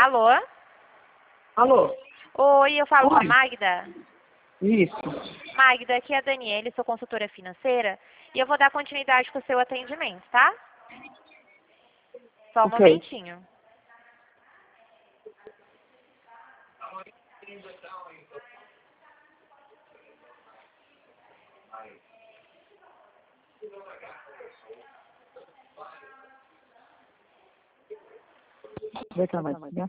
Alô? Alô? Oi, eu falo com a Oi. Magda. Isso. Magda, aqui é a Daniele, sou consultora financeira e eu vou dar continuidade com o seu atendimento, tá? Só um Ok. momentinho. Vai estar mais, né?